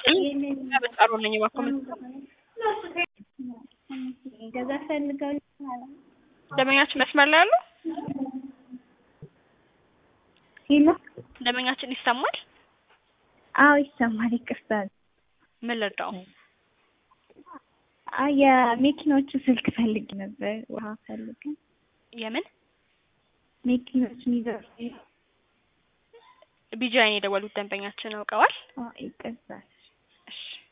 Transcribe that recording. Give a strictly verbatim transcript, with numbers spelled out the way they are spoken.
ይስጥልኝ በጣም ነኝ ባኮም ገዛ ፈልገው ደመኛችን መስመር ላይ አሉ ሄሎ ደመኛችን ይሰማል አዎ ይሰማል ይቅርታል ምን ልርዳው አያ መኪኖቹ ስልክ ፈልግ ነበር ውሃ ፈልግ የምን መኪኖቹ ይዘው ቢጃይን የደወሉት ደንበኛችን አውቀዋል አዎ ይቅርታል እሺ